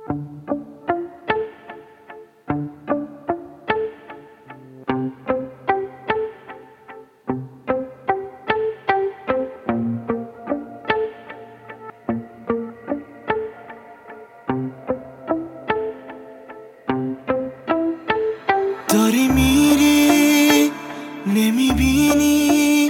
داری میری نمیبینی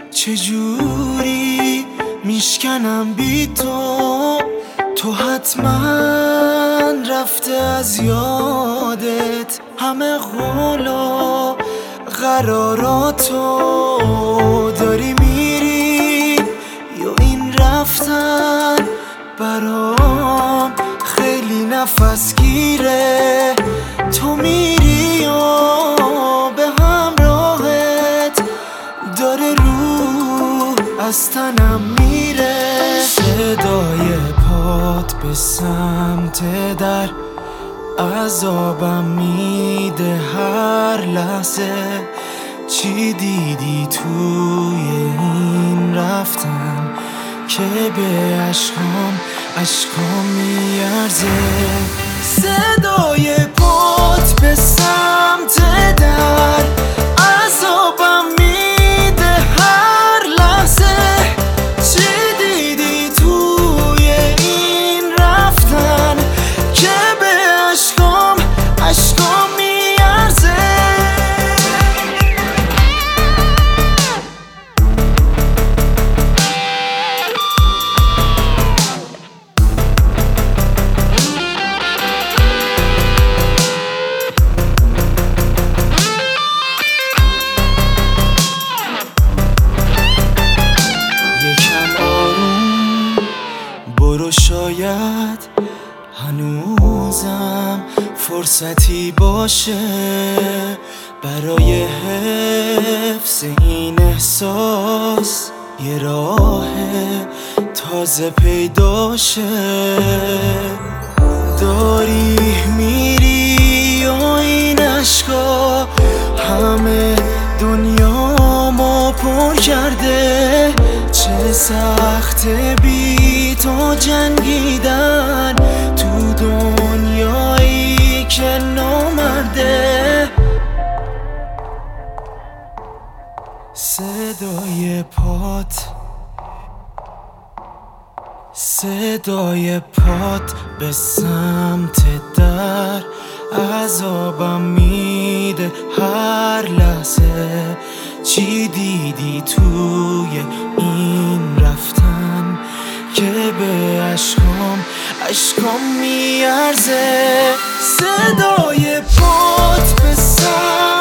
چجوری میشکنم بی تو حتما رفته از یادت همه قول و قراراتو. داری میری یا این رفتن برام خیلی نفس گیره. تو میری و به همراهت داره روح از تنم میره. صدای پات به سمت در عذابم میده هر لحظه. چی دیدی توی این رفتن که به عشقام میارزه؟ صدای پات به سمت در عذابم میده هر لحظه. چی دیدی توی این رفتن که به عشقام میارزه؟ برو شاید هنوزم فرصتی باشه برای حفظ این احساس. یه راه تازه پیداشه. داری میری و این عشقا همه دنیامو پر کرده. چه سخت بی تو جنگیدن تو دنیایی که نامرده. صدای پات به سمت در عذابم میده هر لحظه. چی دیدی توی این رفتن که به عشقام میارزه؟ صدای پات به سمت